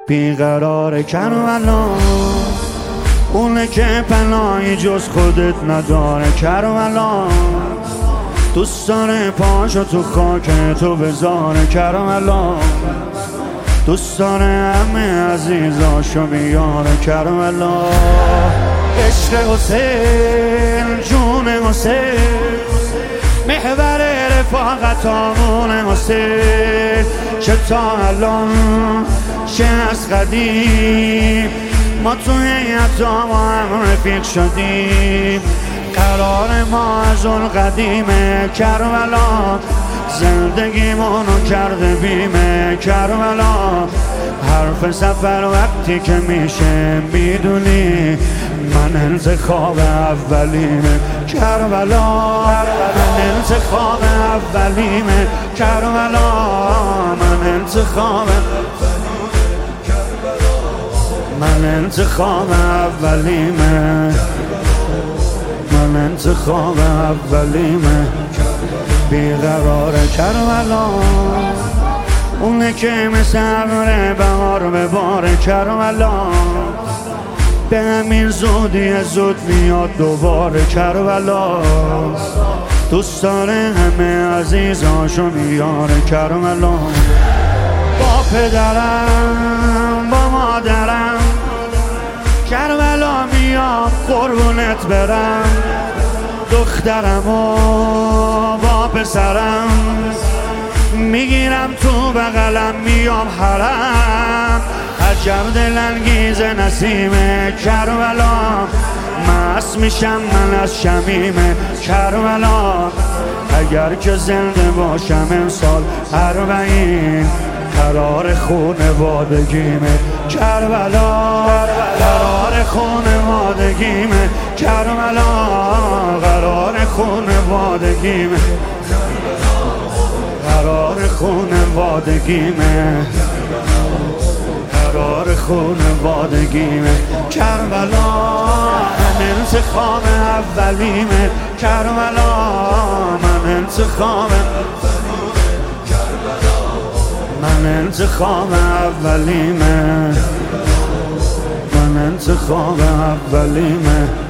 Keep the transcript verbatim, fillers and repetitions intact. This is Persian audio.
بیقرار کربلا، اونه که پناهی جز خودت نداره کربلا. دوست داره پاشو تو خاک تو بذاره کربلا، دوست داره همه عزیزاشو بیاره کربلا. عشق حسین جون حسین، محور رفاقتامون حسین، چه تا الان چه از قدیم ما تو هیئتا با هم رفیق شدیم. قرار ما از اون قدیمه کربلا، زندگیمونو کرده بیمه کربلا. حرف سفر وقتی که میشه میدونی من انتخاب اولیمه کربلا، من انتخاب اولیمه کربلا، من انتخاب من انتخاب اولیمه، من انتخاب اولیمه. بیقرار کربلا، اونه که مثل ابر بهار به بار کربلا. به همین زودی زود میاد دوباره کربلا، دوست داره همه عزیزاشو میاره کربلا. با پدرم با مادرم کربلا میام قربونت برم، دخترم و با پسرم میگیرم تو بغلم میام حرم. عجب دلانگیز نسیم کربلا، مست میشم من از شمیم کربلا. اگر که زنده باشم امسال اربعین، قرار خونوادگیمه کربلا، قرار خونوادگیمه کربلا، قرار خونوادگیمه، قرار خونوادگیمه، قرار خونوادگیمه کربلا. من انتخاب اولیمه کربلا، من انتخاب من انتخاب اولیمه، من انتخاب اولیمه.